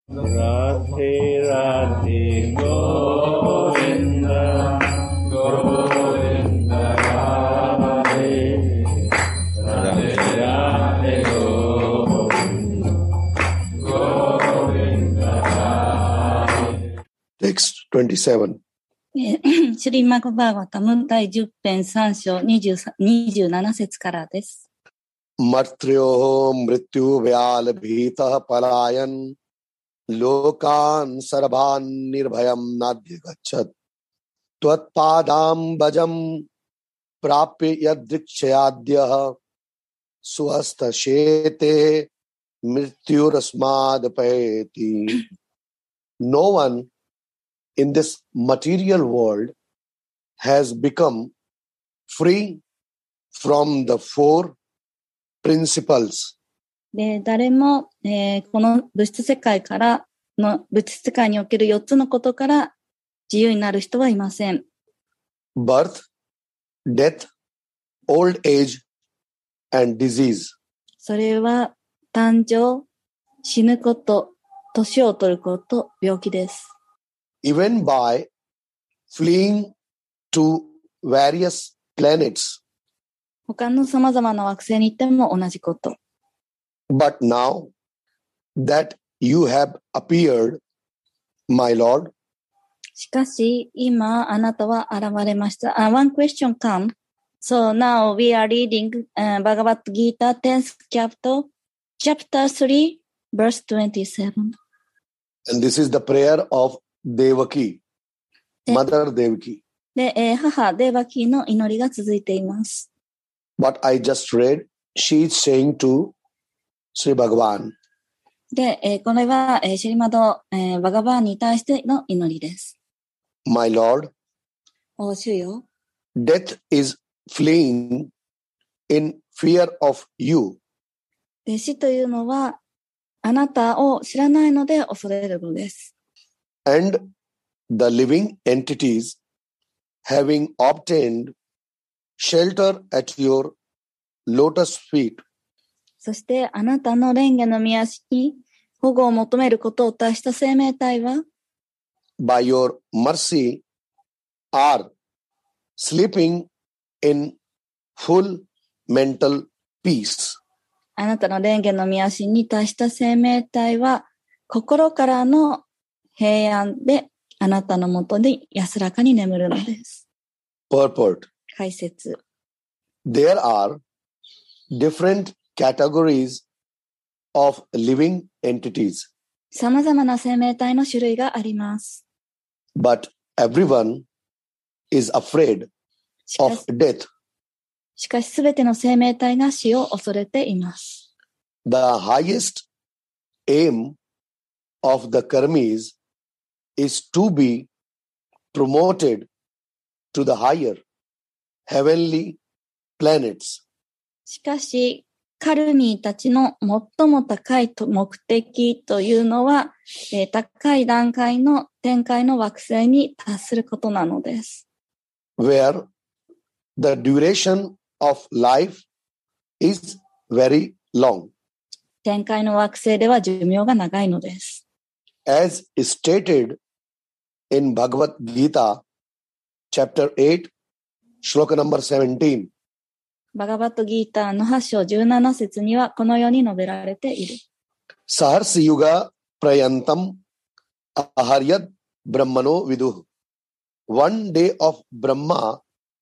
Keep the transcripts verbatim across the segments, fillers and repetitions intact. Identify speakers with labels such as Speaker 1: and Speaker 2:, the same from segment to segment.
Speaker 1: Radhe Radhe Govinda Govinda Radhe Radhe Radhe Govinda Govinda Radhe.
Speaker 2: Text twenty-seven.
Speaker 3: シュリーマグバーガタム第じゅっ編さん章にじゅうなな節からです。
Speaker 2: Martryoho mrityu vyal bhitah palayan lokan sarvan nirbhayam nadhya gachat tvat padam bhajam prapya yadrikshayadhyah swastha shete mrityurasmad payati. No one in this material world has become free from the four principles.
Speaker 3: で、誰も、えー、この物質世界からの物質世界におけるよっつのことから自由になる人はいません。
Speaker 2: Birth, death, old age, and disease.
Speaker 3: それは誕生、死ぬこと、年を取ること、病気です。
Speaker 2: Even by fleeing to various planets.
Speaker 3: 他の様々な惑星に行っても同じこと。
Speaker 2: But now that you have appeared, my Lord.
Speaker 3: しかし、今あなたは現れました。Uh, one question come. So now we are reading、uh, Bhagavad Gita tenth chapter, chapter three, verse twenty-seven.
Speaker 2: And this is the prayer of Devaki, Mother Devaki.
Speaker 3: で、えー、母デーバキーの祈りが続いています。
Speaker 2: What I just read, she is saying to Sri Bhagavan.
Speaker 3: で、えー、これは、えー、シリマド、えー、バガバーンに対しての祈りです。
Speaker 2: My Lord,
Speaker 3: お主よ。
Speaker 2: death is fleeing in fear of you.
Speaker 3: で、死というのは、あなたを知らないので恐れるのです。
Speaker 2: And the living entities having obtained shelter at your lotus feet.
Speaker 3: そしてあなたの蓮華の御足に保護を求めることを達した生命体は
Speaker 2: by your mercy are sleeping in full mental peace.
Speaker 3: あなたの蓮華の御足に達した生命体は心からの平安であなたのもとで安らかに眠るのです。
Speaker 2: Purport.
Speaker 3: 解説。
Speaker 2: There are different categories of living entities.
Speaker 3: さまざまな生命体の種類があります。
Speaker 2: But everyone is afraid of death.
Speaker 3: しかしすべての生命体が死を恐れています。
Speaker 2: The highest aim of the karmis is to be promoted to the higher heavenly planets.
Speaker 3: しかし、カルミーたちの最も高い目的というのは、えー、高い段階の天界の惑星に達することなのです。
Speaker 2: Where the duration of life is very long.
Speaker 3: 天界の惑星では寿命が長いのです。
Speaker 2: As stated in Bhagavad Gita, chapter eight, shloka number seventeen.
Speaker 3: バガバットギーターのはち章じゅうなな節にはこのように述べられている。
Speaker 2: Sahars yuga prayantam aharyad brahmano viduh. One day of Brahma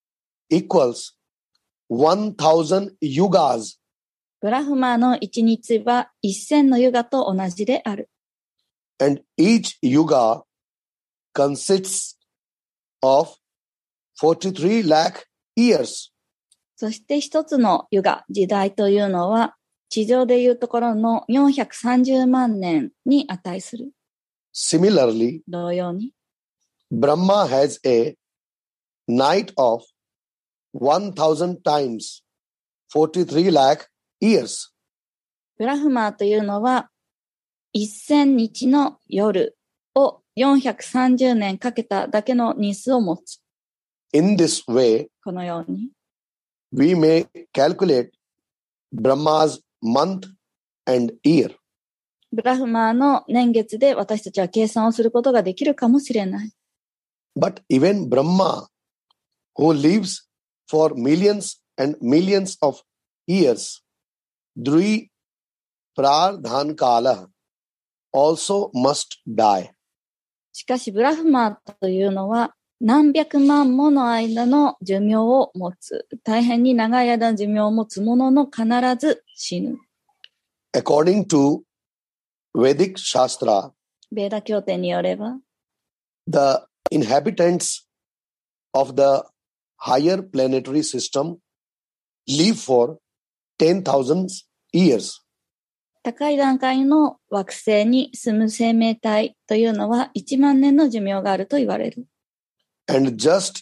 Speaker 2: equals one thousand yugas.
Speaker 3: ブラフマの一日は一千のユガと同じである。
Speaker 2: And each yuga consists of forty-three lakh years.
Speaker 3: そして一つのユガ、時代というのは、地上でいうところのよんひゃくさんじゅうまんねんに値する。
Speaker 2: Similarly,
Speaker 3: 同様に、
Speaker 2: Brahma has a night of one thousand times forty-three lakh years.
Speaker 3: ブラフマーというのは、せんにちの夜をよんひゃくさんじゅうねんかけただけの日数を持つ。
Speaker 2: In this way,
Speaker 3: このように、
Speaker 2: we may calculate Brahma's month and year.
Speaker 3: ブラフマーの年月で私たちは計算をすることができるかもしれない。
Speaker 2: But even Brahma, who lives for millions and millions of years, Dri Prardhan Kala, also must die.
Speaker 3: しかしブラフマーというのは何百万もの間の寿命を持つ、大変に長い間の寿命を持つものの必ず死ぬ。
Speaker 2: According to Vedic Shastra,
Speaker 3: ベーダ経典によれば、
Speaker 2: the inhabitants of the higher planetary system live for ten thousand years.
Speaker 3: 高い段階の惑星に住む生命体というのはいちまんねんの寿命があると言われる。
Speaker 2: And just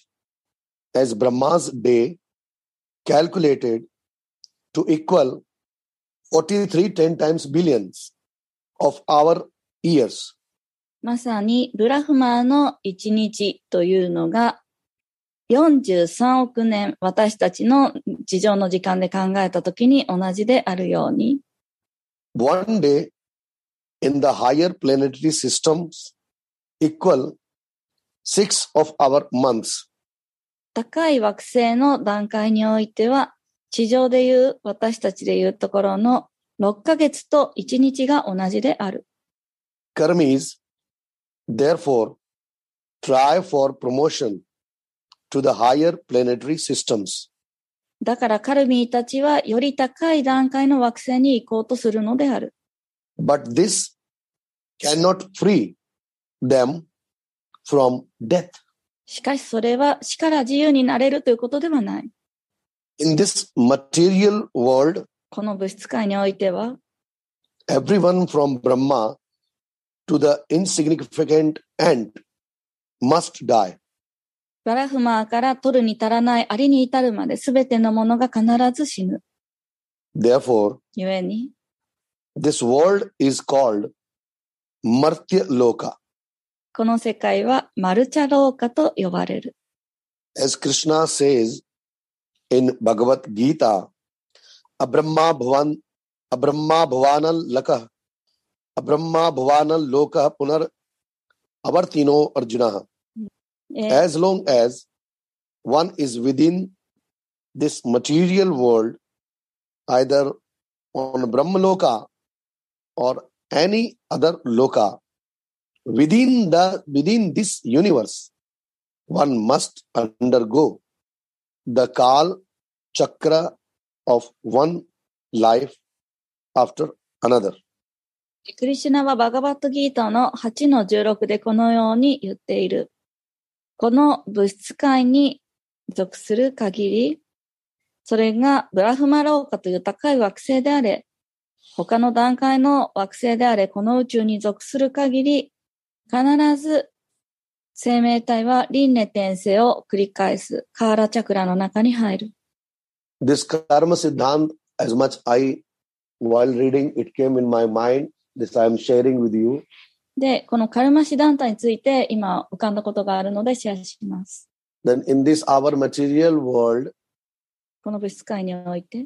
Speaker 2: as Brahma's day calculated to equal forty-three ten times billions of our years.
Speaker 3: まさにブラフマーの一日というのがよんじゅうさんおくねん、私たちの地上の時間で考えたときに同じであるように、
Speaker 2: One day in the higher planetary systems equal six of our months.
Speaker 3: 高い惑星の段階においては、地上でいう私たちでいうところのろっかげつといちにちが同じである。
Speaker 2: Karmis, therefore, try for promotion to the higher planetary systems.
Speaker 3: だからカルミーたちはより高い段階の惑星に行こうとするのである。
Speaker 2: But this cannot free them from death.
Speaker 3: しかしそれは死から自由になれるということではない。
Speaker 2: In this material world,
Speaker 3: この物質界においては、
Speaker 2: everyone from Brahma to the insignificant ant must die.
Speaker 3: ブラフマーから取るに足らないありに至るまで全てのものが必ず死ぬ。
Speaker 2: Therefore,
Speaker 3: ゆえに、
Speaker 2: this world is called Martya Loka.
Speaker 3: この世界はマルチャローカと呼ばれる。
Speaker 2: As Krishna says in Bhagavad Gita, Abrahma Bhavan, Abrahma Bhavanal Laka, Abrahma Bhavanal Loka Punar Avartino Arjuna.
Speaker 3: えー
Speaker 2: As long as one is within this material world, either on Brahmaloka or any other loka, within the within this universe, one must undergo the Kal Chakra of one life after another.
Speaker 3: クリシュナはバガバットギーターのはちのじゅうろくでこのように言っている。この物質界に属する限り、それがブラフマローカという高い惑星であれ、他の段階の惑星であれ、この宇宙に属する限り、必ず生命体は輪廻転生を繰り返すカーラチャクラの中に入る。
Speaker 2: This Karma Siddhant, as much I, while reading, it came in my mind. This I am sharing with you.
Speaker 3: で、このカルマシダンタについて今浮かんだことがあるのでシェアします。
Speaker 2: Then in this our material world,
Speaker 3: この物質界において、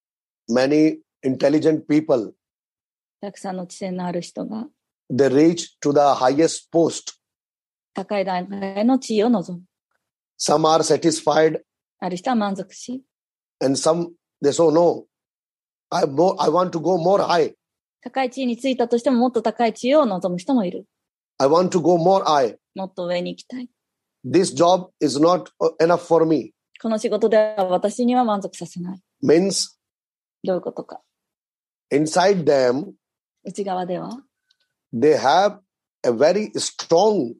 Speaker 2: many intelligent people,
Speaker 3: たくさんの知性のある人が
Speaker 2: they reach to the highest post.
Speaker 3: 高い段階の地位を望む。
Speaker 2: Some are satisfied
Speaker 3: ある人は満足し、
Speaker 2: and some they say, no, I, more, I want to go more high.
Speaker 3: 高い地位についたとしてももっと高い地位を望む人もいる。
Speaker 2: I want to go more high.
Speaker 3: もっと上に行きたい。
Speaker 2: This job is not enough for me.
Speaker 3: この仕事では私には満足させない。
Speaker 2: Means
Speaker 3: どういうことか。
Speaker 2: inside them,
Speaker 3: 内側では
Speaker 2: they have a very strong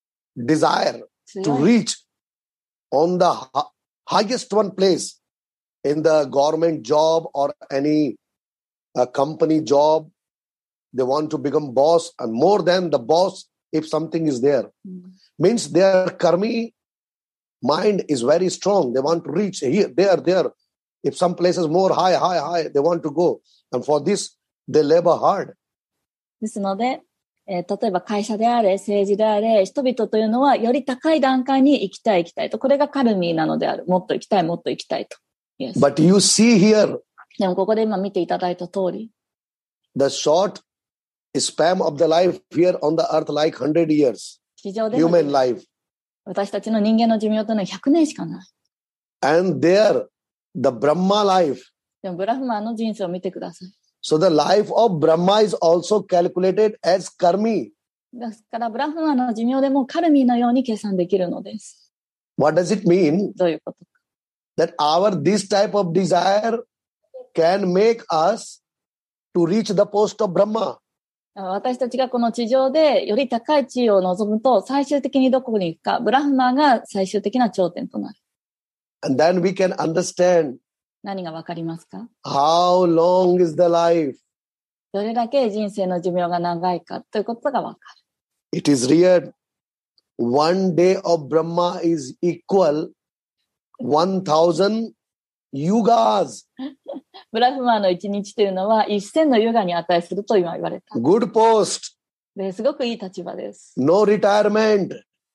Speaker 2: desire
Speaker 3: 強
Speaker 2: to
Speaker 3: い
Speaker 2: reach on the hi- highest one place in the government job or any uh, company job. They want to become boss and more than the boss if something is there.
Speaker 3: うん
Speaker 2: Means their karmi mind is very strong. They want to reach here, there, there. If some places more high, high, high, they want to go. And for this, they labor hard.
Speaker 3: ですので、えー例えば会社であれ、政治であれ、人々というのはより高い段階に行きたい行きたいと。これがカルミーなのである。もっと行きたい、もっと行きたいと。Yes.
Speaker 2: But you see here,
Speaker 3: でもここで今見ていただいた通り、
Speaker 2: the short span of the life here on the earth like one hundred years,
Speaker 3: 地上での
Speaker 2: human life.
Speaker 3: 私たちの人間の寿命というのはひゃくねんしかない。
Speaker 2: And there, the Brahma life.
Speaker 3: でもブラフマーの人生を見てください。
Speaker 2: So the life of Brahma is also calculated as karmi.
Speaker 3: ですからブラフマーの寿命でもカルミのように計算できるのです。
Speaker 2: What does it mean?
Speaker 3: どういうことか。
Speaker 2: That our this type of desire can make us to reach the post of Brahma.
Speaker 3: 私たちがこの地上でより高い地位を望むと、最終的にどこに行くか、ブラフマーが最終的な頂点となる。
Speaker 2: And then we can understand
Speaker 3: 何がわかりますか？
Speaker 2: how long is the life.
Speaker 3: どれだけ人生の寿命が長いかということがわかる。
Speaker 2: It is real. One day of Brahma is equal one thousand yugas.
Speaker 3: ブラフマーの一日というのは一千のユガに値すると今言われた。
Speaker 2: Good post.
Speaker 3: ですごくいい立場です。
Speaker 2: No retirement.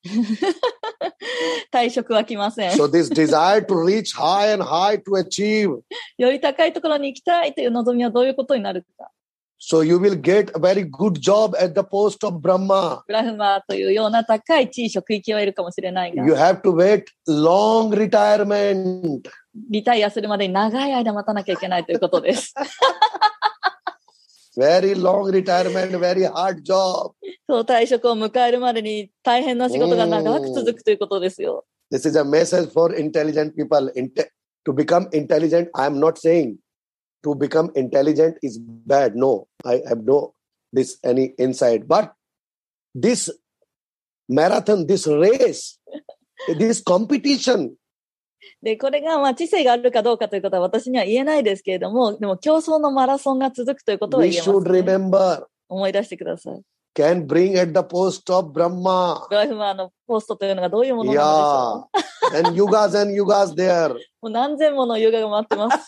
Speaker 3: 退職は来ません。
Speaker 2: So this desire to reach high and high to achieve.
Speaker 3: より高いところに行きたいという望みはどういうことになるか。
Speaker 2: So you will get a very good job at the post of Brahma.
Speaker 3: ブラフマーというような高い地位職域を得るかもしれないが、
Speaker 2: You have to wait long retirement.
Speaker 3: リタイアするまでに長い間待たなきゃいけないということです。
Speaker 2: Very long retirement, very hard job.
Speaker 3: そう、退職を迎えるまでに大変な仕事が長く続くということですよ。
Speaker 2: This is a message for intelligent people. Inte- to become intelligent, I am not saying to become intelligent is bad. No, I have no this any insight. But this marathon, this race, this competition,
Speaker 3: で、これがまあ知性があるかどうかということは私には言えないですけれども、でも競争のマラソンが続くということは
Speaker 2: we
Speaker 3: 言えます、
Speaker 2: should
Speaker 3: ね。
Speaker 2: remember,
Speaker 3: 思い出してください。
Speaker 2: can bring at the post of Brahma.
Speaker 3: ブラフマーのポストというのがどういうものなのでしょう。
Speaker 2: Yeah. And yugas and yugas there.
Speaker 3: もう何千もの優雅が待ってます。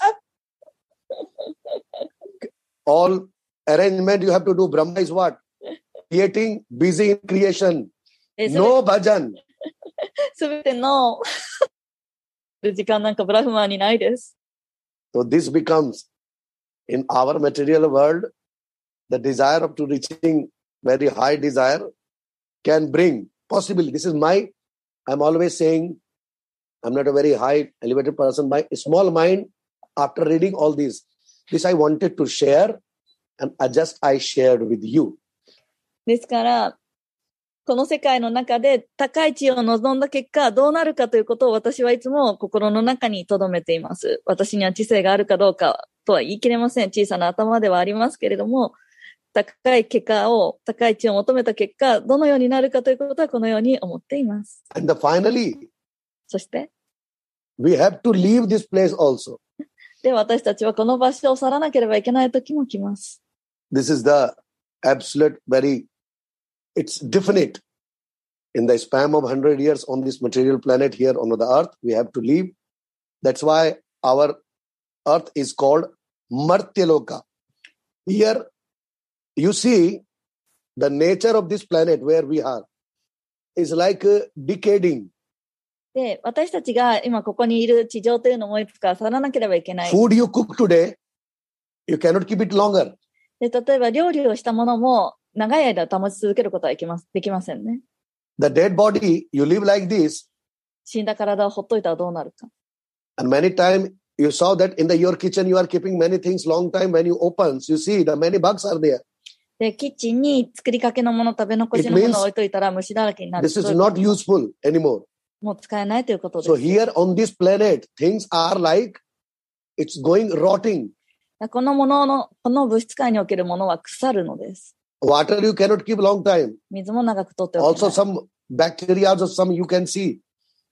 Speaker 2: All arrangement you have to do. Brahma is what? Creating, busy in creation.
Speaker 3: え、
Speaker 2: No bhajan.
Speaker 3: すべての時間なんかブラフマーにないです。
Speaker 2: So this becomes, in our material world, the desire of to reaching very high desire can bring, possibly, this is my, I'm always saying, I'm not a very high elevated person, my small mind, after reading all this, this I wanted to share, and I just I shared with you.
Speaker 3: ですから、この世界の中で高い地位を望んだ結果、どうなるかということを私はいつも心の中に留めています。私には知性があるかどうかとは言い切れません。小さな頭ではありますけれども、高い結果を、高い地位を求めた結果、どのようになるかということはこのように思っています。
Speaker 2: And the finally,
Speaker 3: そして、
Speaker 2: we have to leave this place also.
Speaker 3: で、私たちはこの場所を去らなければいけない時も来ます。
Speaker 2: This is the absolute very, it's definite. In the span of one hundred years on this material planet here on the earth, we have to leave. That's why our earth is called Martyaloka. Here, you see, the nature of this planet where we are is like uh, decaying.
Speaker 3: で、私たちが今ここにいる地上というのもいつか去らなければいけない。
Speaker 2: Food you cook today, you cannot keep it longer.
Speaker 3: で、例えば料理をしたものも長い間保ち続けることはできます、できませんね。
Speaker 2: The dead body, you live like this.
Speaker 3: 死んだ体をほっといたらどうなるか。
Speaker 2: And many times you saw that in the, your kitchen you are keeping many things long time. When you open, you see the many bugs are there.
Speaker 3: で、キッチンに作りかけのもの、食べ残しのものを置いといたら虫だらけになる。
Speaker 2: This is not useful anymore.
Speaker 3: もう使えないということです。
Speaker 2: So here on this planet, things are like it's going rotting.
Speaker 3: このものの、この物質界におけるものは腐るのです。
Speaker 2: Water you cannot keep long time.
Speaker 3: 水も長く取っておけない。
Speaker 2: Also some bacteria or some you can see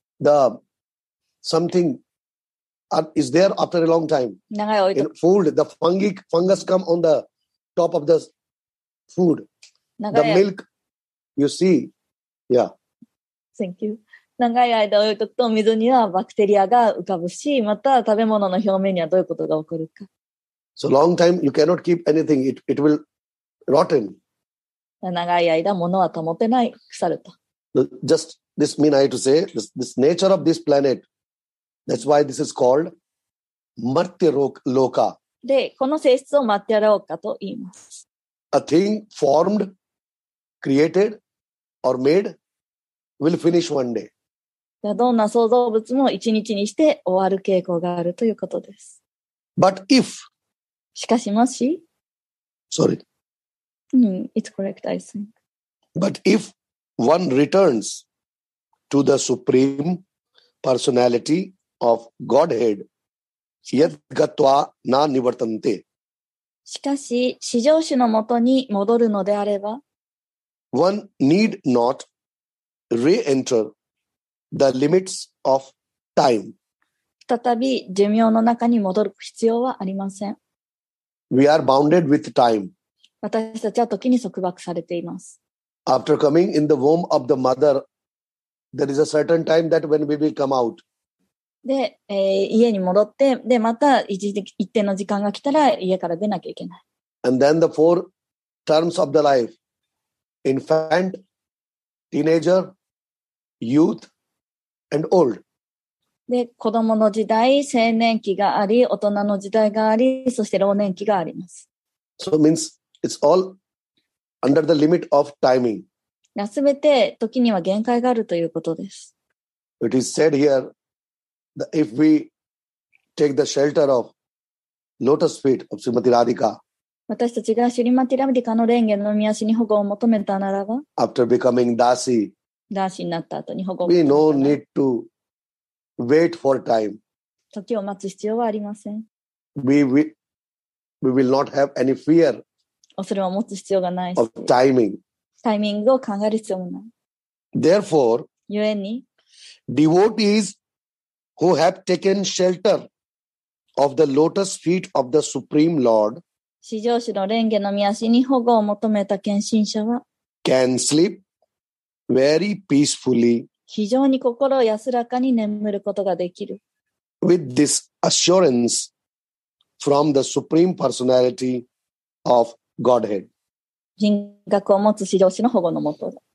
Speaker 2: the something are, is there after a long time.
Speaker 3: 長い置いと
Speaker 2: In food, the fungi fungus come on the top of the food. The
Speaker 3: 長い
Speaker 2: milk, you see, yeah.
Speaker 3: Thank you. 長い間置いとくと水にはバクテリアが浮かぶし、また食べ物の表面にはどういうことが起こるか。
Speaker 2: So long time you cannot keep anything. It, it will rotten.
Speaker 3: 長い間物は保てない、腐ると。
Speaker 2: Just this mean I have to say, this, this nature of this planet, that's why this is called Martya Loka.
Speaker 3: で、この性質をマッティアローカと言います。
Speaker 2: a thing formed, created, or made will finish one day.
Speaker 3: どんな創造物も一日にして終わる傾向があるということです。
Speaker 2: But if,
Speaker 3: しかしもし、
Speaker 2: sorry,
Speaker 3: うん、it's correct, I think.
Speaker 2: but if one returns to the supreme personality of Godhead, yad gatva na nivartante.
Speaker 3: しかし、至上主のもとに戻るのであれば、
Speaker 2: One need not re-enter the limits of time.
Speaker 3: 再び寿命の中に戻る必要はありません。
Speaker 2: We are bounded with time.
Speaker 3: 私たちは時に束縛されています。
Speaker 2: After coming in the womb of the mother, there is a certain time that when we will come out.
Speaker 3: で、えー、家に戻って、で、また一時一定の時間が来たら家から出なきゃいけない。
Speaker 2: And then the four terms of the life: infant, teenager, youth, and old.
Speaker 3: で、子供の時代、青年期があり、大人の時代があり、そして老年期があります。
Speaker 2: So it means it's all under the limit of timing.
Speaker 3: すべて時には限界があるということです。
Speaker 2: It is said here that if we take the shelter of lotus feet of Srimati Radhika,
Speaker 3: 私たちがシュリマティラディカの蓮華の御足に保護を求めたならば、
Speaker 2: after becoming Dasi,
Speaker 3: ダーシになった後に保護を
Speaker 2: we
Speaker 3: 求
Speaker 2: no
Speaker 3: めた
Speaker 2: need to wait for time.
Speaker 3: 時を待つ必要はありません。
Speaker 2: We, we, we will not have any fear
Speaker 3: 恐れを持つ必要がないし、
Speaker 2: of timing.
Speaker 3: タイミングを考える必要もない。
Speaker 2: Therefore,
Speaker 3: ゆえに、
Speaker 2: devotees who have taken shelter of the lotus feet of the Supreme Lord
Speaker 3: 至上主の蓮華の御足に保護を求めた献身者は、
Speaker 2: can sleep very peacefully
Speaker 3: 非常に心安らかに眠ることができる。
Speaker 2: with this assurance from the Supreme Personality of Godhead.
Speaker 3: 人格を持つ至上主の保護のもとだ。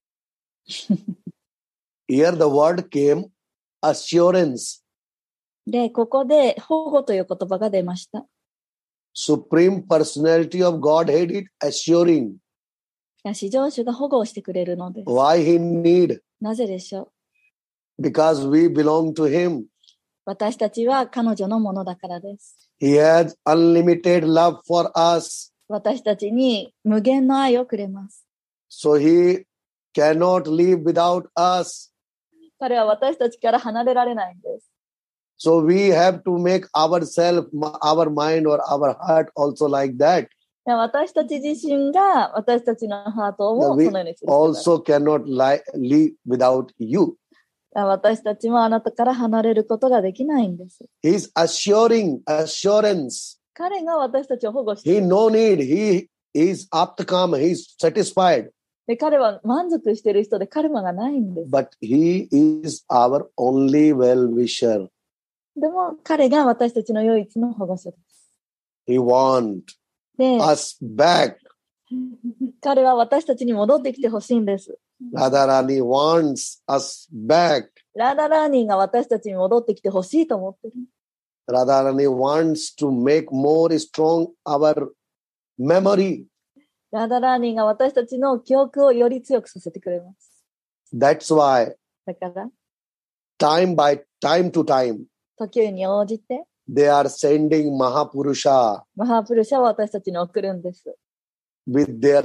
Speaker 2: Here the word came assurance.
Speaker 3: で、ここで保護という言葉が出ました。
Speaker 2: Supreme Personality of Godhead is assuring.
Speaker 3: 至上主が保護をしてくれるのです。
Speaker 2: Why he need?
Speaker 3: なぜでしょう。
Speaker 2: Because we belong to him.
Speaker 3: 私たちは彼女のものだからです。
Speaker 2: He has unlimited love for us.
Speaker 3: 私たちに無限の愛をくれます。
Speaker 2: So he cannot live without us.
Speaker 3: 彼は私たちから離れられないんです。
Speaker 2: So we have to make ourselves, our mind or our heart also like that.
Speaker 3: 私たち自身が私たちのハートを
Speaker 2: We
Speaker 3: そのようにする。
Speaker 2: also cannot li- live without you.
Speaker 3: 私たちもあなたから離れることができないんです。
Speaker 2: He is assuring, assurance.
Speaker 3: 彼が私たちを保護してい
Speaker 2: He
Speaker 3: る。
Speaker 2: no need. He is aptakam. He is satisfied.
Speaker 3: で彼は満足している人でカルマがないんです。
Speaker 2: But he is our only well-wisher.
Speaker 3: でも彼が私たちの唯一の保護者です。
Speaker 2: He wants
Speaker 3: で、
Speaker 2: us back.
Speaker 3: 彼は私たちに戻ってきてほしいんです。
Speaker 2: Radharani wants us back.
Speaker 3: ラーダラーニーが私たちに戻ってきてほしいと思ってる。
Speaker 2: Radharani wants to make more strong our memory.
Speaker 3: ラーダラーニーが私たちの記憶をより強くさせてくれます。
Speaker 2: That's why
Speaker 3: だから、
Speaker 2: time by time to time,
Speaker 3: 時に応じて、
Speaker 2: they are sending Mahapurusha
Speaker 3: マハープルシャを私たちに送るんです。
Speaker 2: with their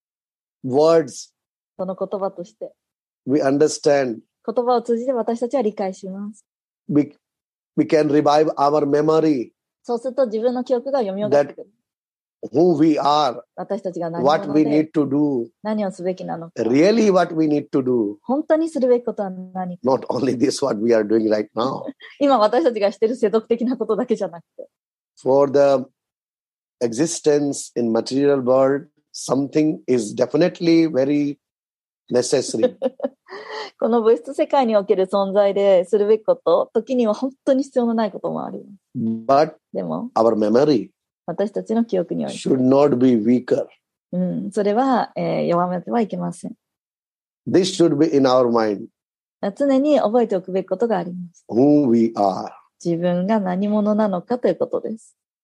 Speaker 2: words.
Speaker 3: その言葉として。
Speaker 2: We understand.
Speaker 3: 言葉を通じて私たちは理解します。
Speaker 2: We, we can revive our memory,
Speaker 3: そうすると自分の記憶が蘇ってくる。
Speaker 2: who we are,
Speaker 3: 私たちが何
Speaker 2: what
Speaker 3: 者
Speaker 2: we
Speaker 3: で
Speaker 2: need to do,
Speaker 3: 何をすべきなのか。
Speaker 2: really what we need to do.
Speaker 3: 本当にするべきことは何か。
Speaker 2: Not only this, what we are doing right now.
Speaker 3: 今私たちがしている世俗的なことだけじゃなくて。
Speaker 2: For the existence in material world, something is definitely very necessary.
Speaker 3: この物質世界における存在でするべきこと、時には本当に必要のないこともあります。
Speaker 2: But
Speaker 3: でも、
Speaker 2: our memory
Speaker 3: 私たちの記憶において、
Speaker 2: should not be weaker.
Speaker 3: うん、それは、えー弱めてはいけません。
Speaker 2: This should be in our mind,
Speaker 3: 常に覚えておくべきことがあります。
Speaker 2: who we are.
Speaker 3: 自分が何者なのかということです。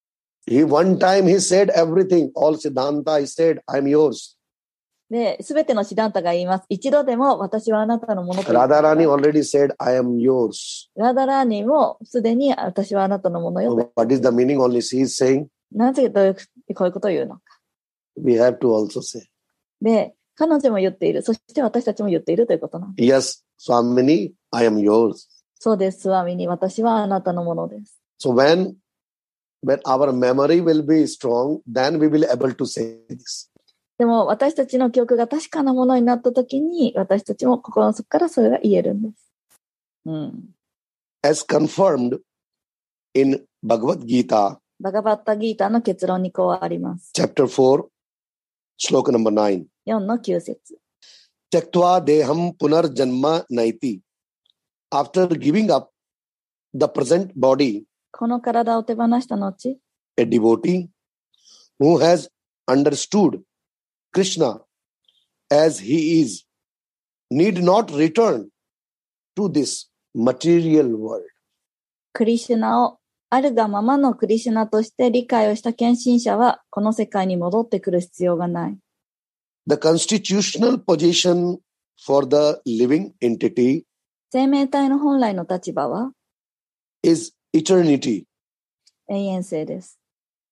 Speaker 2: He one time he said everything, all Siddhanta, he said, I'm yours.
Speaker 3: で、すべてのシダンタが言います。一度でも私はあなたのものと言った。
Speaker 2: Radharani already said, I am yours.
Speaker 3: ラダラーニもすでに私はあなたのものよと。
Speaker 2: What is the meaning? Only she is saying,
Speaker 3: なぜどういうこういうことを言うのか。
Speaker 2: we have to also say.
Speaker 3: で、彼女も言っている。そして私たちも言っているということなんです。
Speaker 2: Yes, Swamini, I am yours.
Speaker 3: そうです、スワミに。私はあなたのものです。
Speaker 2: So when, when our memory will be strong, then we will be able to say this.
Speaker 3: でも私たちの記憶が確かなものになったときに、私たちも心の底からそれが言えるんです。うん。
Speaker 2: As confirmed in Bhagavad Gita,
Speaker 3: バガバッタギータの結論にこうあります。
Speaker 2: chapter four, shloka number nine.
Speaker 3: よんのきゅう節。
Speaker 2: Tyaktva deham punar janma naiti. After giving up the present body,
Speaker 3: この体を手放した後、
Speaker 2: a devotee who has understood Krishna as he is need not return to this material world.
Speaker 3: クリシュナをあるがままのクリシュナとして理解をした献身者はこの世界に戻ってくる必要がない。
Speaker 2: The constitutional position for the living entity
Speaker 3: 生命体の本来の立場は
Speaker 2: is eternity.
Speaker 3: 永遠性です。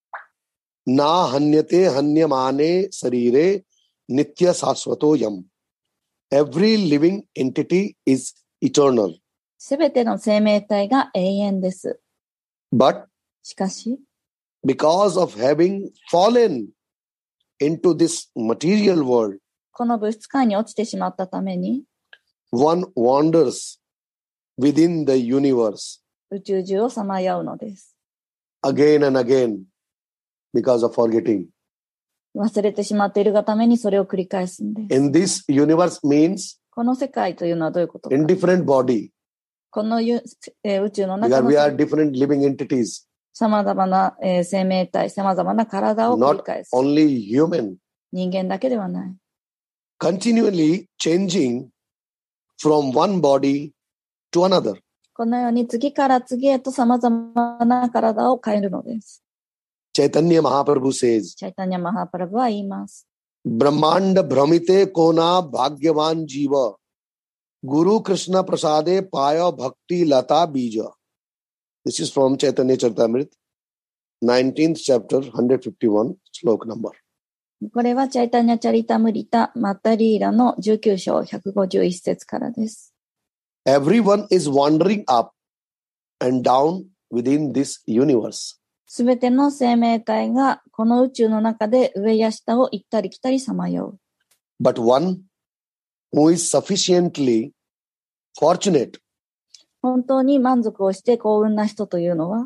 Speaker 2: Na hanyate hanyamane sarire nitya sasvato yam. Every living entity is eternal.
Speaker 3: すべての生命体が永遠です。
Speaker 2: But
Speaker 3: しかし、
Speaker 2: because of having fallen into this material world,
Speaker 3: この物質界に落ちてしまったために、
Speaker 2: one wanders within the universe
Speaker 3: 宇宙中をさまようのです。
Speaker 2: again and again because of forgetting.
Speaker 3: 忘れてしまっているがためにそれを繰り返すんです。
Speaker 2: In this universe means
Speaker 3: この世界というのはどういうことか。
Speaker 2: in different body,
Speaker 3: このゆ、えー宇宙の
Speaker 2: because
Speaker 3: 中
Speaker 2: we
Speaker 3: の
Speaker 2: are different living entities,
Speaker 3: さまざまな、えー生命体、さまざまな体を繰り
Speaker 2: not
Speaker 3: 返す。
Speaker 2: only human,
Speaker 3: 人間だけではない。
Speaker 2: continually changing from one body to another.
Speaker 3: このように次から次へとさまざまな体を変えるのです。
Speaker 2: Chaitanya Mahaprabhu says,
Speaker 3: チャイタニャマハプラブは言います。
Speaker 2: Brahmanda Brahmite Kona Bhagyavan Jiva Guru Krishna Prasade Paya Bhakti Lata Bija. This is from Chaitanya Charitamrita, nineteenth chapter, one fifty-one, sloka number.
Speaker 3: これはチャイタニャチャリタムリタマッタリーラのじゅうきゅう章ひゃくごじゅういち節からです。
Speaker 2: Everyone is wandering up and down within this universe.
Speaker 3: すべての生命体がこの宇宙の中で上や下を行ったり来たりさまよう。
Speaker 2: But one who is sufficiently fortunate
Speaker 3: 本当に満足をして幸運な人というのは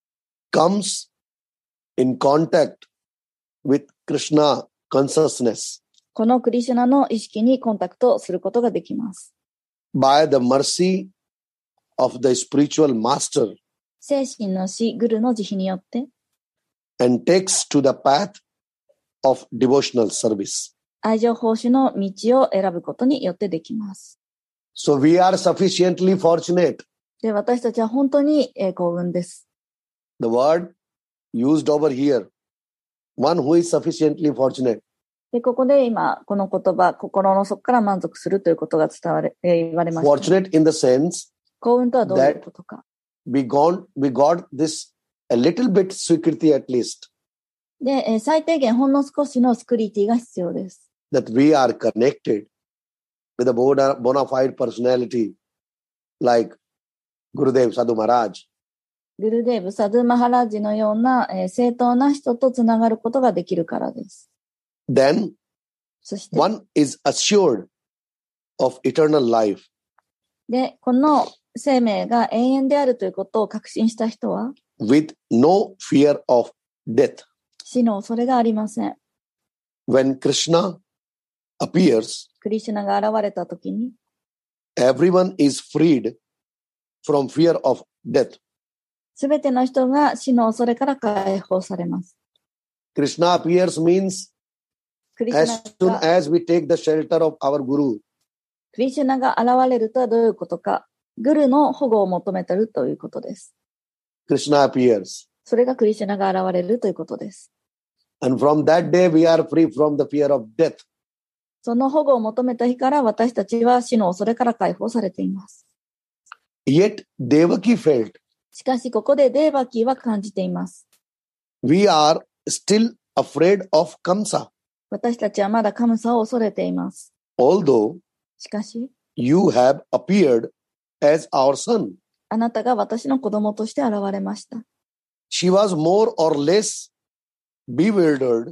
Speaker 2: comes in contact with Krishna consciousness
Speaker 3: このクリシュナの意識にコンタクトすることができます。
Speaker 2: by the mercy of the spiritual master
Speaker 3: 精神の師グルの慈悲によって
Speaker 2: and takes to the path of devotional service.
Speaker 3: 愛情奉仕の道を選ぶことによってできます。
Speaker 2: So we are sufficiently fortunate.
Speaker 3: で、私たちは本当に幸運です。
Speaker 2: The word used over here, one who is sufficiently fortunate.
Speaker 3: で、ここで今、この言葉、心の底から満足するということが伝われ、えー言われました。
Speaker 2: Fortunate in the sense
Speaker 3: 幸運とはどういうことか。
Speaker 2: we got, we got this a little bit Swikriti at least,
Speaker 3: で、えー最低限ほんの少しのスクリティが必要です。
Speaker 2: that we are connected with a bona, bona fide personality like Gurudev Sadhu Maharaj.
Speaker 3: グルデーブ・サドゥ・マハラージのような、えー正当な人とつながることができるからです。
Speaker 2: Then
Speaker 3: そして、
Speaker 2: one is assured of eternal life.
Speaker 3: で、この生命が永遠であるということを確信した人は、
Speaker 2: with no fear of death.
Speaker 3: 死の恐れがありません。
Speaker 2: When Krishna appears,
Speaker 3: クリシュナが現れたときに、
Speaker 2: everyone is freed from fear of death.
Speaker 3: すべての人が死の恐れから解放されます。
Speaker 2: Krishna appears means
Speaker 3: クリシュ
Speaker 2: as
Speaker 3: ナ
Speaker 2: soon
Speaker 3: が
Speaker 2: as we take the shelter of our Guru,
Speaker 3: クリシュナが現れるとはどういうことか、グルの保護を求めているということです。
Speaker 2: Krishna appears.
Speaker 3: それがクリシュナが現れるということです。
Speaker 2: And from that day, we are free from the fear of death.
Speaker 3: その保護を求めた日から私たちは死の恐れから解放されています。
Speaker 2: Yet, Devaki felt,
Speaker 3: しかしここでデーバキーは感じています。
Speaker 2: we are still afraid of Kamsa.
Speaker 3: 私たちはまだカムサを恐れています。
Speaker 2: Although,
Speaker 3: しかし、
Speaker 2: you have appeared as our son.
Speaker 3: あなたが私の子供として現れました。
Speaker 2: She was more or less bewildered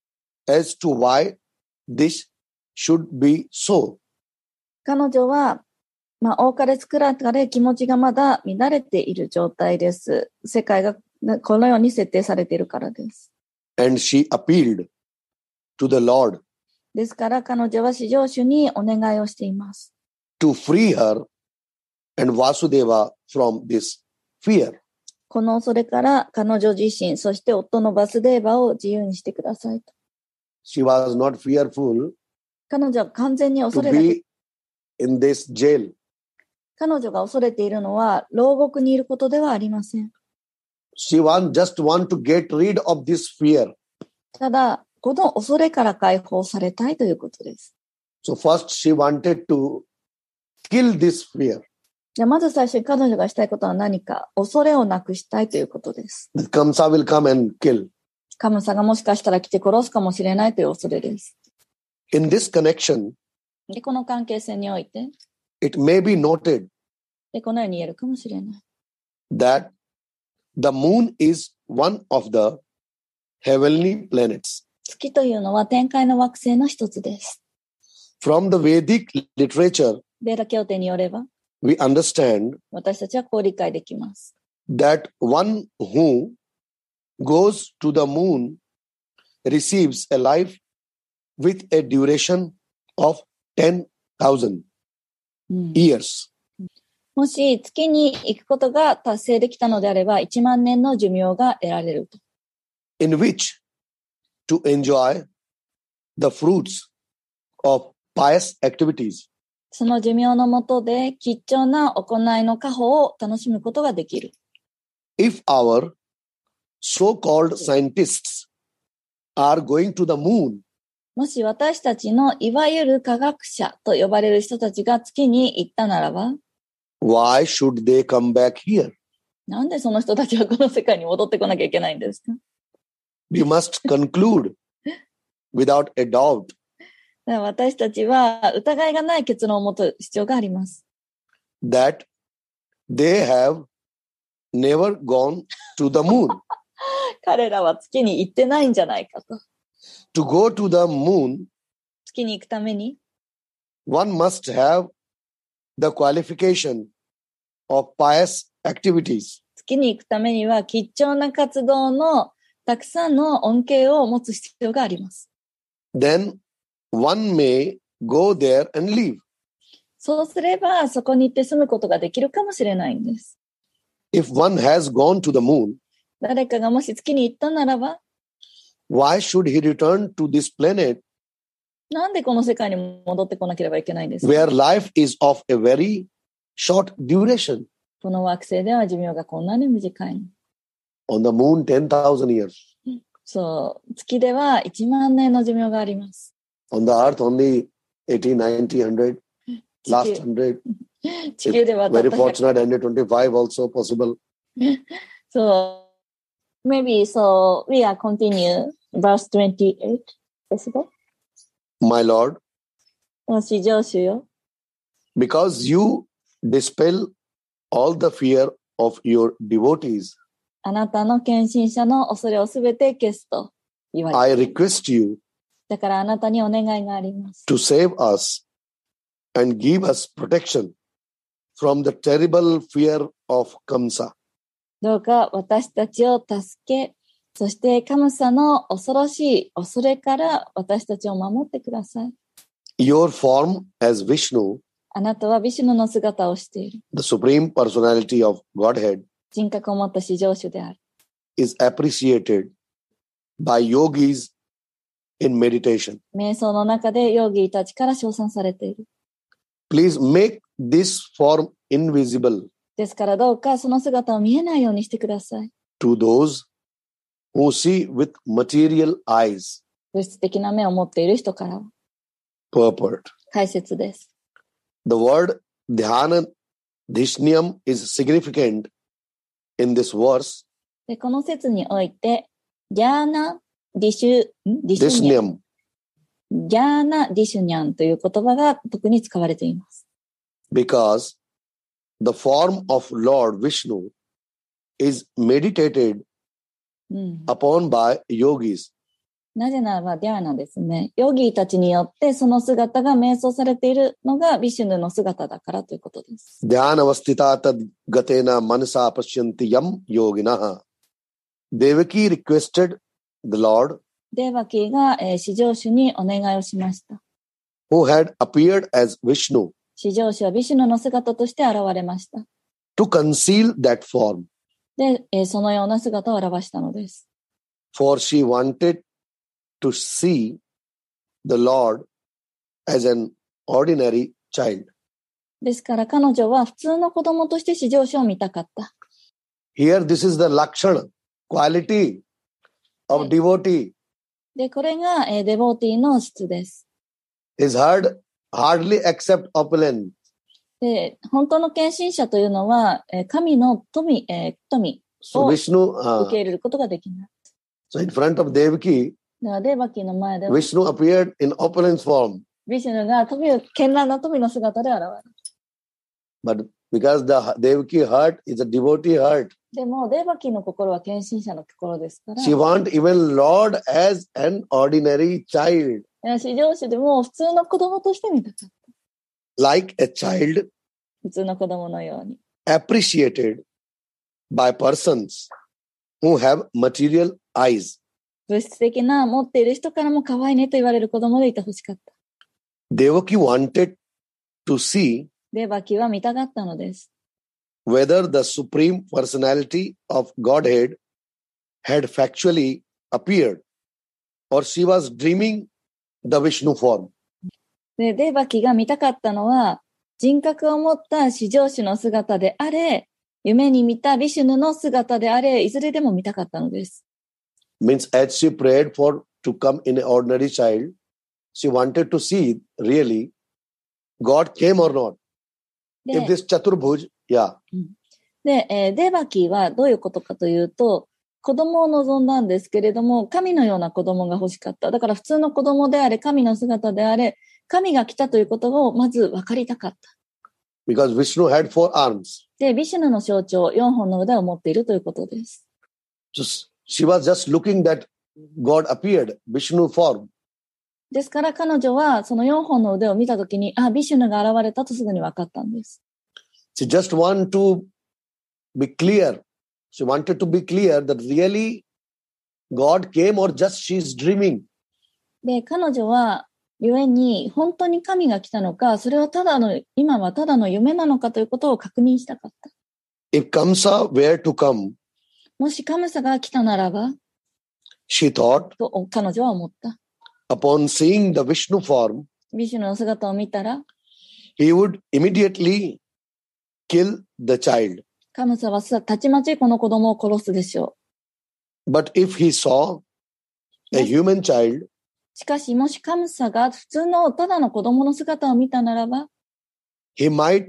Speaker 2: as to why this should be so.
Speaker 3: 彼女は、まあ、多かれ少なかれ気持ちがまだ乱れている状態です。世界がこのように設定されているからです。
Speaker 2: And she appealed to the Lord
Speaker 3: ですから彼女は至上主にお願いをしています。
Speaker 2: to free her and Vasudeva from this fear.
Speaker 3: この恐れから彼女自身、そして夫のバスデーバを自由にしてくださいと。
Speaker 2: She was not fearful
Speaker 3: 彼女は完全に恐
Speaker 2: to
Speaker 3: れなく、
Speaker 2: be in this jail.
Speaker 3: 彼女が恐れているのは牢獄にいることではありません。
Speaker 2: She want, just want to get rid of this fear.
Speaker 3: ただ、この恐れから解放されたいということです。
Speaker 2: So first she wanted to kill this fear.
Speaker 3: じゃあまず最初に彼女がしたいことは何か、恐れをなくしたいということです。
Speaker 2: The Kamsa will come and kill.
Speaker 3: カムサがもしかしたら来て殺すかもしれないという恐れです。
Speaker 2: In this connection,
Speaker 3: で、この関係性において、
Speaker 2: it may be noted
Speaker 3: で、このように言えるかもしれない。
Speaker 2: that the moon is one of the heavenly planets.
Speaker 3: 月というのは天界の惑星の一つです。
Speaker 2: From the Vedic literature,
Speaker 3: ベーダ経典によれば、
Speaker 2: we understand
Speaker 3: 私たちはこう理解できます。
Speaker 2: that one who goes to the moon receives a life with a duration of ten thousand
Speaker 3: うん、
Speaker 2: years.
Speaker 3: もし月に行くことが達成できたのであれば、いちまんねんの寿命が得られると。
Speaker 2: In which to enjoy the fruits of pious activities.
Speaker 3: その寿命の下で貴重な行いの果歩を楽しむことができる。
Speaker 2: If our so-called scientists are going to the moon,
Speaker 3: もし私たちのいわゆる科学者と呼ばれる人たちが月に行ったならば、
Speaker 2: why should they come back here?
Speaker 3: なんでその人たちはこの世界に戻ってこなきゃいけないんですか？
Speaker 2: We must conclude without a doubt
Speaker 3: だから私たちは疑いがない結論を持つ必要があります。
Speaker 2: that they have never gone to the moon.
Speaker 3: 彼らは月に行ってないんじゃないかと。
Speaker 2: To go to the moon,
Speaker 3: 月に行くために
Speaker 2: one must have the qualification of pious activities.
Speaker 3: 月に行くためには貴重な活動のたくさんの恩恵を持つ必要があります。
Speaker 2: Then one may go there and live.
Speaker 3: そうすればそこに行って住むことができるかもしれないんです。
Speaker 2: If one has gone to the moon,
Speaker 3: 誰かがもし月に行ったならば、
Speaker 2: why should he return to this planet
Speaker 3: なんでこの世界に戻ってこなければいけないんですか？
Speaker 2: where life is of a very short duration?
Speaker 3: この惑星では寿命がこんなに短いの。
Speaker 2: On the moon, ten thousand years.
Speaker 3: そう、月ではいちまんねんの寿命があります。
Speaker 2: On the earth, only eighty, ninety, one hundred, last one hundred.
Speaker 3: 地球ではたった
Speaker 2: Very fortunate, one hundred twenty-five also possible.
Speaker 3: So, maybe, so we are continue verse twenty-eight. Possible?
Speaker 2: My Lord,
Speaker 3: もし上主よ。
Speaker 2: because you dispel all the fear of your devotees,
Speaker 3: あなたの献身者の恐れをすべて消すと言わ
Speaker 2: I
Speaker 3: れて。
Speaker 2: request you
Speaker 3: だからあなたにお願いがあります。
Speaker 2: to save us and give us protection from the terrible fear of Kamsa.
Speaker 3: どうか私たちを助け、そしてカムサの恐ろしい恐れから私たちを守ってください。
Speaker 2: Your form as Vishnu,
Speaker 3: あなたはビシュヌの姿をしている。
Speaker 2: the supreme personality of Godhead,
Speaker 3: 人格を持った至上主である。
Speaker 2: is appreciated by yogis in meditation.
Speaker 3: 瞑想の中でヨーギーたちから称賛されている。
Speaker 2: Please make this form invisible.
Speaker 3: ですからどうかその姿を見えないようにしてください。
Speaker 2: to those who see with material eyes.
Speaker 3: 物質的な目を持っている人からは
Speaker 2: Purport.
Speaker 3: 解説です。
Speaker 2: The word dhyana dhishnyam is significant in this verse.
Speaker 3: でこの説において、ギャーナ・ディシュ、ディシュニャン、
Speaker 2: Dhishnyam.
Speaker 3: ギャーナ・ディシュニャンという言葉が特に使われています。
Speaker 2: Because the form of Lord Vishnu is meditated
Speaker 3: うん、
Speaker 2: upon by yogis.
Speaker 3: なぜならば、ディャーナですね。ヨギーたちによってその姿が瞑想されているのがビシュヌの姿だからということです。
Speaker 2: Dhyana vastita tad gatena manasa pashyanti yam yoginaha. Devaki requested the Lord
Speaker 3: デーバキーが、えー、至上主にお願いをしました。
Speaker 2: who had appeared as Vishnu
Speaker 3: 至上主はビシュヌの姿として現れました。
Speaker 2: to conceal that form.
Speaker 3: で、えー、そのような姿を表したのです。
Speaker 2: For she wanted to see the Lord as an ordinary child.
Speaker 3: ですから彼女は普通の子供として至上主を見たかった。
Speaker 2: Here this is the lakshana, quality of devotee.
Speaker 3: で、これが、えー、デボーティーの質です。
Speaker 2: His heart hardly accept opulence.
Speaker 3: で、本当の献身者というのは、えー、神の富、えー、富
Speaker 2: So
Speaker 3: を
Speaker 2: Vishnu,
Speaker 3: 受
Speaker 2: uh,
Speaker 3: け入れることができない。
Speaker 2: so in front of Devaki,
Speaker 3: ではデーバキーの前では
Speaker 2: Vishnu appeared in opulence form.
Speaker 3: ビシュヌが富を、絢爛な富の姿で現れる。
Speaker 2: But because the Devaki heart is a devotee heart,
Speaker 3: でもデーバキーの心は献身者の心ですから、
Speaker 2: she want even Lord as an ordinary child,
Speaker 3: 至上主でも普通の子供として見たかった。
Speaker 2: like a child
Speaker 3: 普通の子供のように。
Speaker 2: appreciated by persons who have material eyes.
Speaker 3: 物質的な持っている人からも可愛いねと言われる子供でいてほしかった。
Speaker 2: Devaki wanted to see
Speaker 3: デーバキーは見たかったのです。
Speaker 2: whether the supreme personality of Godhead had factually appeared or she was dreaming the Vishnu form.
Speaker 3: で、デーバキーが見たかったのは、人格を持った至上主の姿であれ、夢に見たビシュヌの姿であれ、いずれでも見たかったのです。
Speaker 2: Means as she prayed for to come in an ordinary child, she wanted to see really God came or not.
Speaker 3: で
Speaker 2: If this Chaturbhuj, yeah.
Speaker 3: で、えーデーバキーはどういうことかというと、子供を望んだんですけれども、神のような子供が欲しかった。だから普通の子供であれ、神の姿であれ、神が来たということをまず分かりたかった。
Speaker 2: Because Vishnu had four arms.
Speaker 3: で、ビシュヌの象徴、よんほんの腕を持っているということです。
Speaker 2: Just, she was just looking that God appeared, Vishnu form.
Speaker 3: ですから彼女はそのよんほんの腕を見たときに、あ、ビシュヌが現れたとすぐに分かったんです。
Speaker 2: She just wanted to be clear. She wanted to be clear that really God came or just she's dreaming.
Speaker 3: で、彼女は故に本当に神が来たのか、それはただの、今はただの夢なのかということを確認したかった。
Speaker 2: If Kamsa were to come,
Speaker 3: もしカムサが来たならば、
Speaker 2: she thought,
Speaker 3: と彼女は思った。
Speaker 2: upon seeing the Vishnu form,
Speaker 3: ビシュヌの姿を見たら、
Speaker 2: he would immediately kill the child.
Speaker 3: カムサはさたちまちこの子供を殺すでしょ
Speaker 2: But if he saw a human child,
Speaker 3: う。しかしもしカムサが普通のただの子供の姿を見たならば、
Speaker 2: he might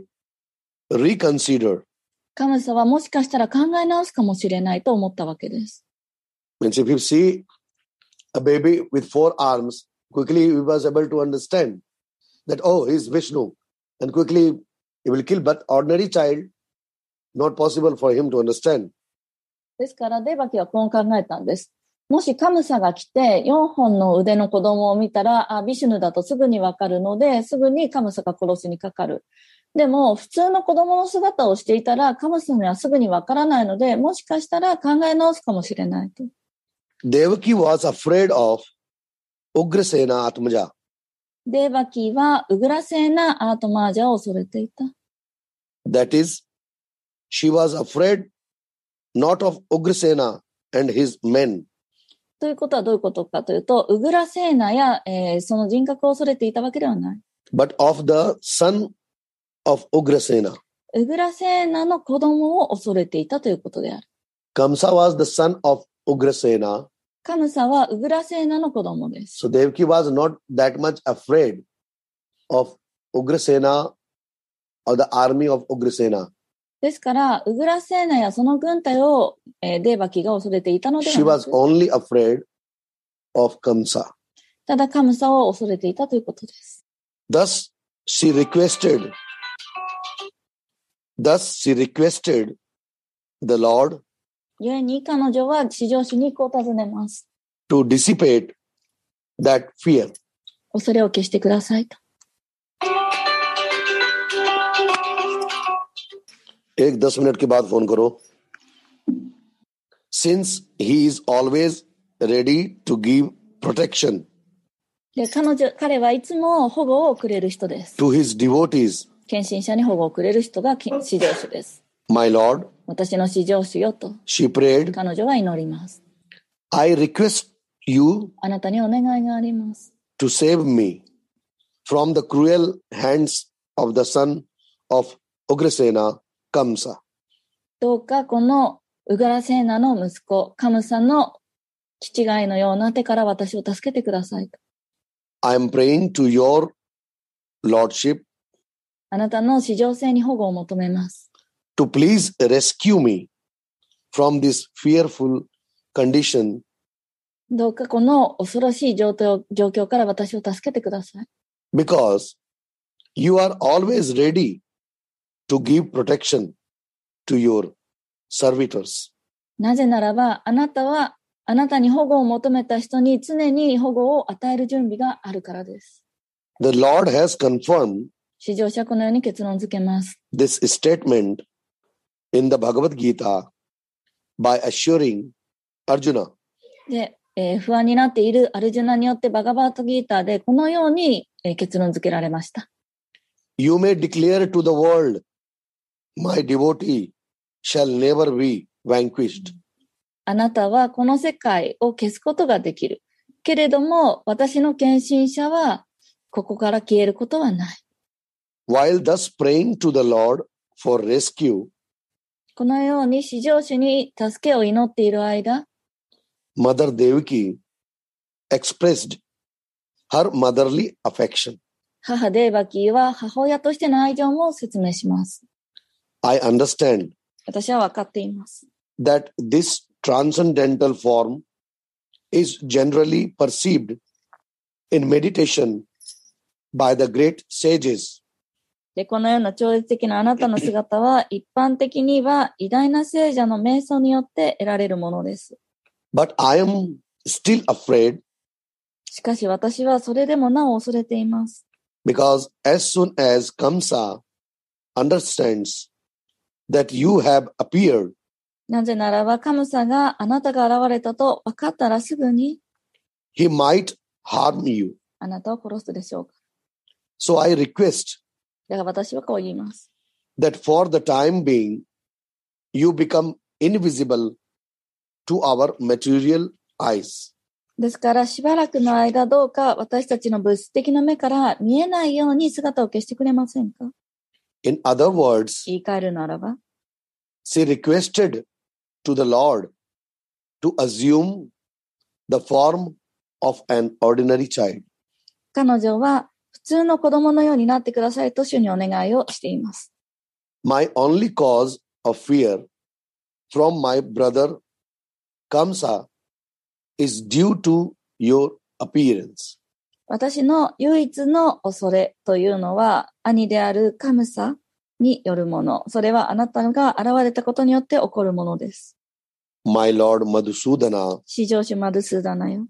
Speaker 2: reconsider.
Speaker 3: カムサはもしかしたら考え直すかもしれないと思ったわけです。
Speaker 2: Means if you see a baby with four arms, quickly he was able to understand that, oh, he's Vishnu. And quickly he will kill. But ordinary child, not possible for him to understand.
Speaker 3: ですからデバキはこう考えたんです。もしカムサが来てよんほんの腕の子供を見たら、あ、ビシュヌだとすぐにわかるので、すぐにカムサが殺しにかかる。でも普通の子供の姿をしていたらカムサにはすぐにわからないので、もしかしたら考え直すかもしれないと。
Speaker 2: Devaki was afraid of Ugrasena Atmaja.
Speaker 3: デーバキはウグラセーナアートマージャを恐れていた。
Speaker 2: That is, she was afraid not of Ugrasena and his men.
Speaker 3: ということはどういうことかというと、ウグラセーナや、えー、その人格を恐れていたわけではない。
Speaker 2: But of the son of Ugrasena.
Speaker 3: ウグラセーナの子供を恐れていたということである。
Speaker 2: Kamsa was the son of Ugrasena.
Speaker 3: カムサはウグラセーナの子供です。
Speaker 2: So Devaki was not that much afraid of Ugrasena or the army of Ugrasena.
Speaker 3: ですから、ウグラセーナやその軍隊を、えーデーバキが恐れていたので
Speaker 2: She
Speaker 3: はな
Speaker 2: was
Speaker 3: く、
Speaker 2: only afraid of Kamsa.
Speaker 3: ただカムサを恐れていたということです。
Speaker 2: Thus she requested, thus she requested the Lord
Speaker 3: 故に彼女は至上主にこう尋ねます。
Speaker 2: to dissipate that fear.
Speaker 3: 恐れを消してくださいと。
Speaker 2: एक दस minute के बाद phone करो. Since he is always ready to give protection
Speaker 3: で彼女彼はいつも保護をくれる人です。
Speaker 2: to his devotees,
Speaker 3: 献身者に保護をくれる人が至上主です。
Speaker 2: my Lord,
Speaker 3: 私の至上主よと
Speaker 2: she prayed,
Speaker 3: 彼女は祈ります。
Speaker 2: I request you
Speaker 3: あなたにお願いがあります。
Speaker 2: to save me from the cruel hands of the son of Ugrasena, Kamsa.
Speaker 3: どうかこのウガラセーナの息子カムサの気違いのような手から私を助けてくださいと。
Speaker 2: I am praying to your lordship
Speaker 3: あなたの至上性に保護を求めます。
Speaker 2: to please rescue me from this fearful condition
Speaker 3: どうかこの恐ろしい状況、状況から私を助けてください。
Speaker 2: because you are always ready to give protection to your servitors.
Speaker 3: なぜならば、あなたはあなたに保護を求めた人に常に保護を与える準備があるからです。
Speaker 2: The Lord has confirmed
Speaker 3: 至上主はこのように結論付けます。
Speaker 2: this statement in the Bhagavad Gita by assuring Arjuna
Speaker 3: で、えー不安になっているアルジュナによってバガバートギーターでこのように、えー結論付けられました。
Speaker 2: You may declare to the world, my devotee shall never be vanquished.
Speaker 3: あなたはこの世界を消すことができる。けれども、私の献身者はここから消えることはない。
Speaker 2: While thus praying to the Lord for rescue,
Speaker 3: このように至上主に助けを祈っている間、
Speaker 2: Mother Devaki expressed her motherly affection.
Speaker 3: 母デーバキーは母親としての愛情も説明します。
Speaker 2: I understand
Speaker 3: 私は分かっています。
Speaker 2: that this transcendental form is generally perceived in meditation by the great sages.
Speaker 3: で、このような超越的なあなたの姿は一般的には偉大な聖者の瞑想によって得られるものです。
Speaker 2: But I am still afraid
Speaker 3: しかし私はそれでもなお恐れています。
Speaker 2: because as soon as Kamsa understands that you have appeared,
Speaker 3: なぜならばカムサがあなたが現れたと分かったらすぐに
Speaker 2: he might harm you.
Speaker 3: あなたを殺すでしょうか。
Speaker 2: So I request
Speaker 3: だから私はこう言います。
Speaker 2: that for the time being, you become invisible to our material eyes.
Speaker 3: ですからしばらくの間どうか私たちの物質的な目から見えないように姿を消してくれませんか。
Speaker 2: In other words,
Speaker 3: 言い換えるならば
Speaker 2: she requested to the Lord to assume the form of an ordinary child.
Speaker 3: 彼女は普通の子供のようになってくださいと主にお願いをしています。
Speaker 2: My only cause of fear from my brother Kamsa is due to your appearance.
Speaker 3: 私の唯一の恐れというのは兄であるカムサによるもの。それはあなたが現れたことによって起こるものです。
Speaker 2: My Lord Madhusudana,
Speaker 3: 至上主マドゥスーダナよ。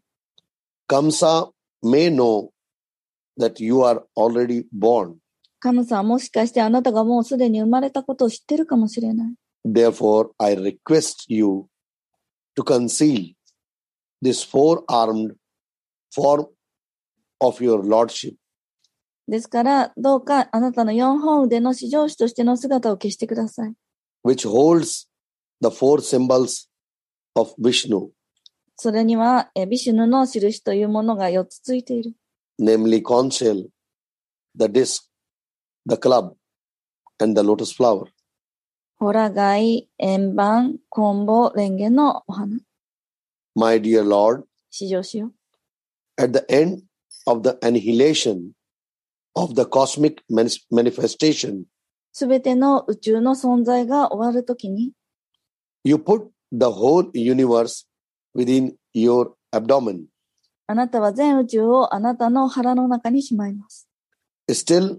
Speaker 2: Kamsa may know that you are already born.
Speaker 3: カムサはもしかしてあなたがもうすでに生まれたことを知ってるかもしれない。
Speaker 2: Therefore, I request you to conceal this four-armed form of your lordship.
Speaker 3: ですからどうかあなたの四本腕の至上主としての姿を消してください。
Speaker 2: which holds the four symbols of Vishnu,
Speaker 3: それにはえビシュヌの印というものがよっつついている。
Speaker 2: namely conch shell, the disc, the club, and the lotus flower.
Speaker 3: ホラガイ、円盤、コンボ、レンゲのお花。
Speaker 2: My dear Lord,
Speaker 3: 至上主よ。
Speaker 2: at the end of the annihilation of the cosmic manis- manifestation,
Speaker 3: すべての宇宙の存在が終わるときに、
Speaker 2: you put the whole universe within your abdomen.
Speaker 3: あなたは全宇宙をあなたの腹の中にしまいます。
Speaker 2: Still,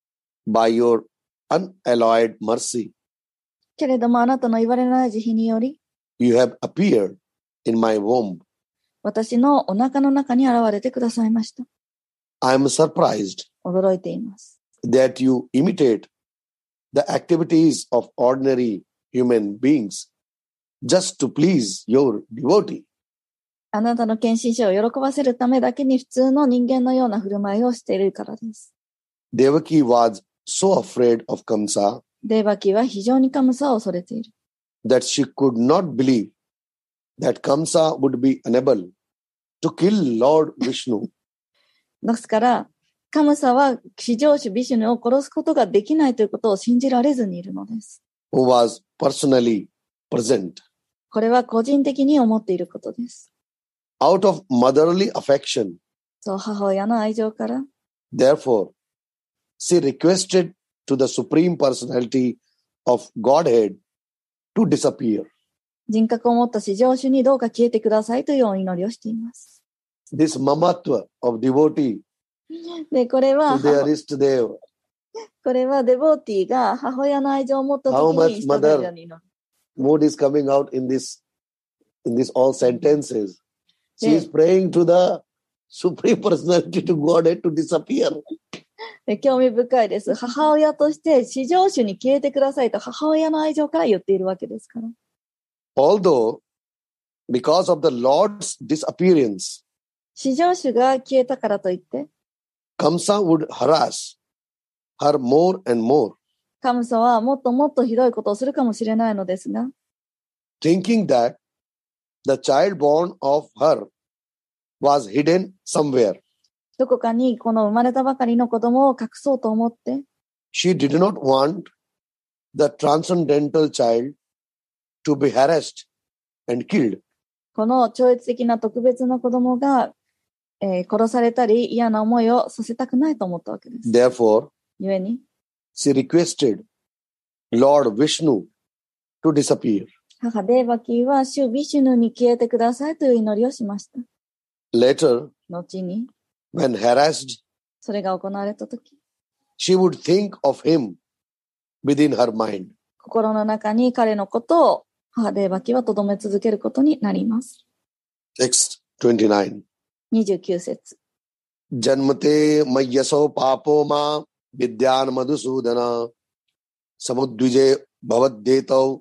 Speaker 2: by your unalloyed mercy,
Speaker 3: けれどもあなたの言われない慈悲により、
Speaker 2: you have appeared in my womb.
Speaker 3: 私のお腹の中に現れてくださいました。
Speaker 2: I am surprised
Speaker 3: 驚いています。
Speaker 2: that you imitate the activities of ordinary human beings just to please your devotee.
Speaker 3: あなたの献身者を喜ばせるためだけに普通の人間のような振る舞いをしているからです。
Speaker 2: Devaki was so afraid of Kamsa
Speaker 3: デーバキは非常にカムサを恐れている。
Speaker 2: that she could not believe that Kamsa would be unable to kill Lord Vishnu.
Speaker 3: ですから、カムサは至上主ビシュヌを殺すことができないということを信じられずにいるのです。
Speaker 2: who was personally present.
Speaker 3: これは個人的に思っていることです。
Speaker 2: Out of motherly affection,
Speaker 3: そう、母親の愛情から、
Speaker 2: therefore, she requested to the Supreme Personality of Godhead to disappear.
Speaker 3: 人格を持った至上主にどうか消えてくださいというお祈りをしています。
Speaker 2: This mamatva of devotee
Speaker 3: で、これは
Speaker 2: to their Istadeva,
Speaker 3: これはデボーティーが母親の愛情を持った時
Speaker 2: How much
Speaker 3: に人のように祈る。
Speaker 2: mood is coming out in this, in this all sentences. She
Speaker 3: Yeah.
Speaker 2: is praying to the Supreme Personality to Godhead to disappear.
Speaker 3: で興味深いです。母親として至上主に消えてくださいと母親の愛情から言っているわけですから。
Speaker 2: Although, because of the Lord's disappearance,
Speaker 3: 至上主が消えたからといって、
Speaker 2: Kamsa would harass her more and more,
Speaker 3: カムサはもっともっとひどいことをするかもしれないのですが、
Speaker 2: thinking that the child born of her was hidden somewhere.
Speaker 3: どこかにこの生まれたばかりの子供を隠そうと思って、
Speaker 2: She did not want the transcendental child to be harassed and killed.
Speaker 3: この超越的な特別な子供が、えー殺されたり嫌な思いをさせたくないと思ったわけです。
Speaker 2: Therefore,
Speaker 3: 故に、
Speaker 2: she requested Lord Vishnu to disappear.
Speaker 3: 母デーバキーは主ビシュヌに消えてくださいという祈りをしました。
Speaker 2: Later,
Speaker 3: 後に、
Speaker 2: when harassed,
Speaker 3: それが行われたとき、
Speaker 2: she would think of him within her mind.
Speaker 3: 心の中に彼のことを母デーバキは留め続けることになります。
Speaker 2: Text twenty-nine.
Speaker 3: にじゅうきゅう節。
Speaker 2: Janmate mayyaso papo ma vidyan madhusudana samudvije bhavaddetau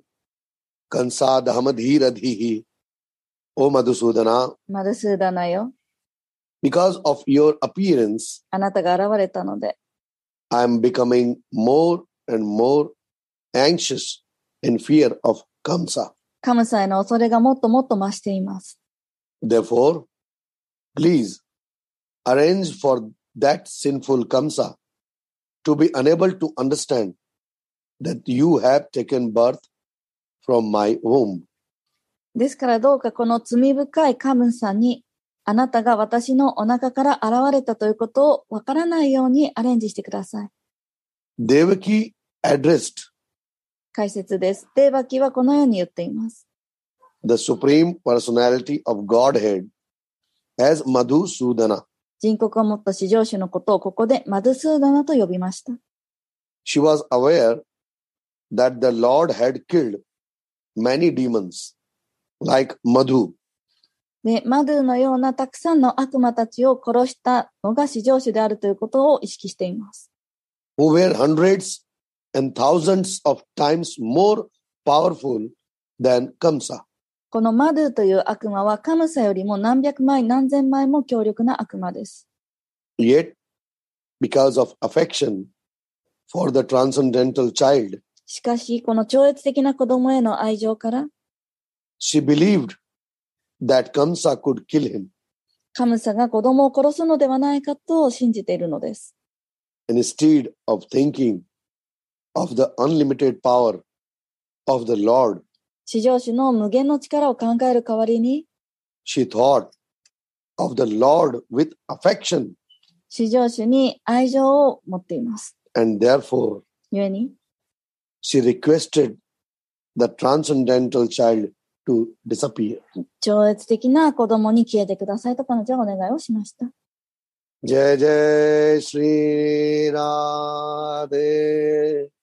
Speaker 2: kansadhamadhiradhihi. O Madhusudana,
Speaker 3: マドスーダナよ、
Speaker 2: because of your appearance,
Speaker 3: あなたが現れたので、
Speaker 2: I am becoming more and more anxious in fear of Kamsa.
Speaker 3: カムサへの恐れがもっともっと増しています。
Speaker 2: Therefore, please arrange for that sinful Kamsa to be unable to understand that you have taken birth from my womb.
Speaker 3: ですからどうかこの罪深いカムサに、あなたが私のお腹から現れたということをわからないようにアレンジしてください。
Speaker 2: Devaki addressed
Speaker 3: 解説です。デーバキはこのように言っています。
Speaker 2: the Supreme Personality of Godhead as Madhusudana.
Speaker 3: 人格を持った至上主のことをここでマドゥスーダナと呼びました。
Speaker 2: She was aware that the Lord had killed many demons like Madhu.
Speaker 3: で、マドゥのようなたくさんの悪魔たちを殺したのが至上主であるということを意識しています。
Speaker 2: who were hundreds and thousands of times more powerful than Kamsa.
Speaker 3: このマドゥという悪魔はカムサよりも何百枚何千枚も強力な悪魔です。
Speaker 2: Yet, because of affection for the transcendental child,
Speaker 3: しかし、この超越的な子供への愛情から、
Speaker 2: she believed that Kamsa could kill him.
Speaker 3: カムサが子供を殺すのではないかと信じているのです。
Speaker 2: Instead of thinking of the unlimited power of the Lord.
Speaker 3: 至上主の無限の力を考える代わりに、
Speaker 2: She thought of the Lord with affection,
Speaker 3: 至上主に愛情を持っています。
Speaker 2: and therefore
Speaker 3: 故に、
Speaker 2: she requested the transcendental child to disappear.
Speaker 3: 超越的な子供に消えてくださいと彼女はお願いをしました。
Speaker 2: Jai Jai Shri Radhe